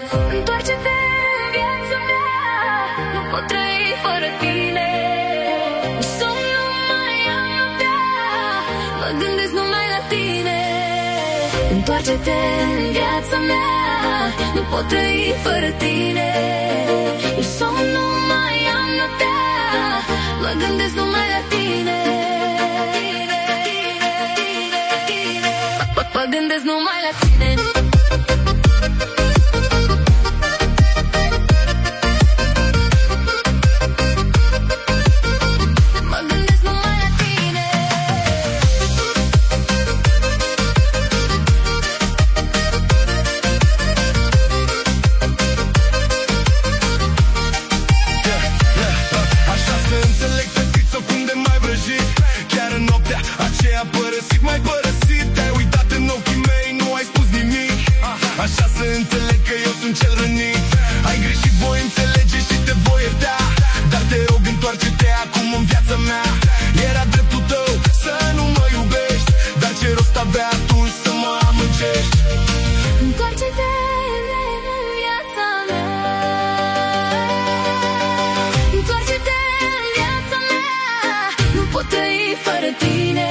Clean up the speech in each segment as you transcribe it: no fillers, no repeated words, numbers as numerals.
Întoarce-te în viața mea, nu pot trăi fără tine. Somn nu mai am noaptea, mă gândesc numai la tine. Întoarce-te în viața mea, nu pot trăi fără tine. Somn nu mai am noaptea, mă gândesc numai la tine. Mă gândesc numai la tine. Părăsit, mai părăsit, te-ai uitat în ochii mei, nu ai spus nimic. Așa să înțeleg că eu sunt cel rănit. Ai greșit, voi înțelege și te voi ierta. Dar te rog, întoarce-te acum în viața mea. Era dreptul tău să nu mă iubești, dar ce rost avea atunci să mă amângești? Întoarce-te în viața mea, întoarce-te în viața mea, nu pot trăi fără tine.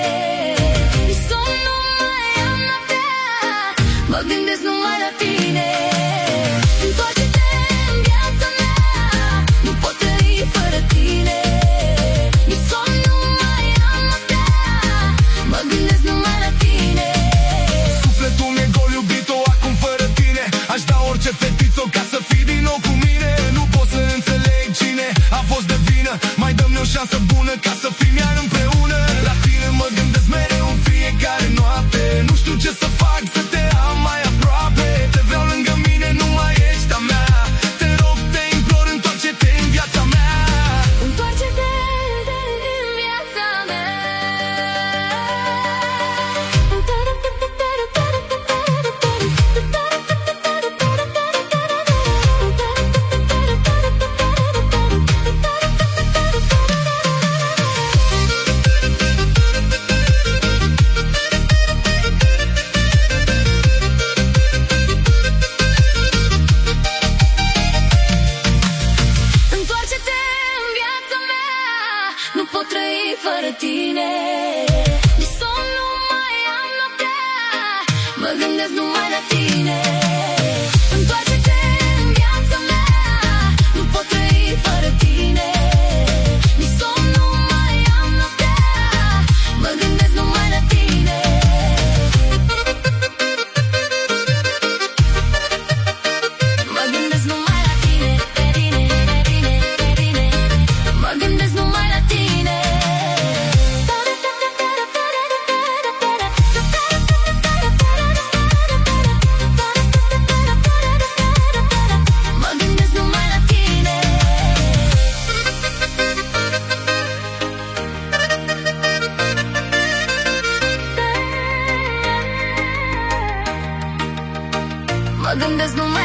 Mă gândesc numai la tine. Întoarce-te în viața mea, nu pot trăi fără tine. Nici somn nu mai am noaptea, mă gândesc numai la tine. Sufletul mi-e gol, iubito, acum fără tine. Aș da orice fetiță ca să fii din nou cu mine. Nu pot să înțeleg cine a fost de vină. Mai dă-mi o șansă bună ca să fim iar împreună. La tine mă gândesc mereu în fiecare noapte. Nu știu ce să fac să te am mai aproape. Te vreau lângă mine, nu mai ești a mea. Te rog, te implor, întoarce-te în viața mea. Întoarce-te în viața mea. Nu pot trăi fără tine. Nici somn nu mai am noaptea, mă gândesc numai la tine. Întoarce-te în viața mea, nu pot trăi fără tine. Nici somn nu mai am noaptea, mă gândesc numai la tine. Mă gândesc numai la tine, pe tine, pe tine, pe tine. Mă gândesc numai la tine. Mă gândesc numai